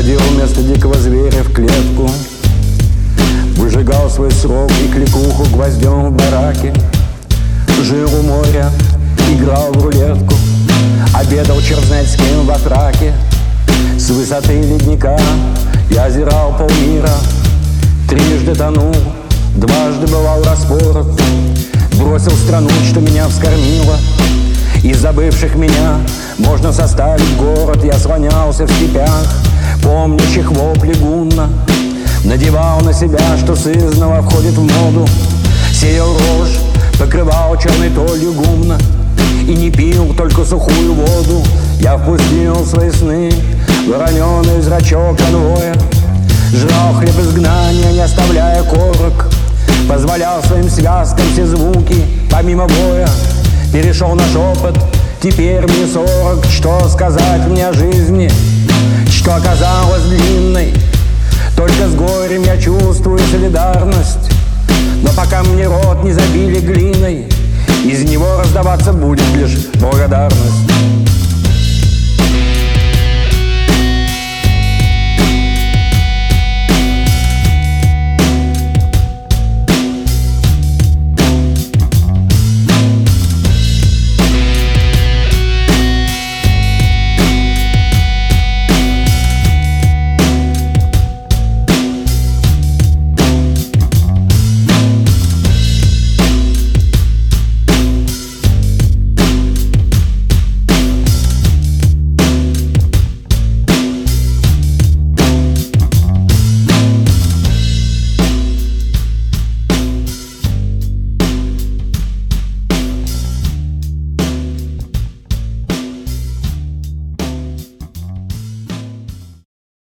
Садил вместо дикого зверя в клетку, выжигал свой срок и кликуху гвоздем в бараке. Жил у моря, играл в рулетку, обедал черт знает с кем во фраке. С высоты ледника я озирал полмира, трижды тонул, дважды бывал распорот. Бросил страну, что меня вскормила, из забывших меня можно составить город. Я слонялся в степях, помнящих вопли гунна, надевал на себя, что сызнова входит в моду. Сеял рожь, покрывал черной толью гумна и не пил только сухую воду. Я впустил свои сны, вороненый зрачок конвоя, жрал хлеб изгнания, не оставляя корок, позволял своим связкам все звуки помимо боя. Перешел на шепот, теперь мне 40. Что сказать мне о жизни, что оказалась длинной? Только с горем я чувствую солидарность. Но пока мне рот не забили глиной, из него раздаваться будет лишь благодарность.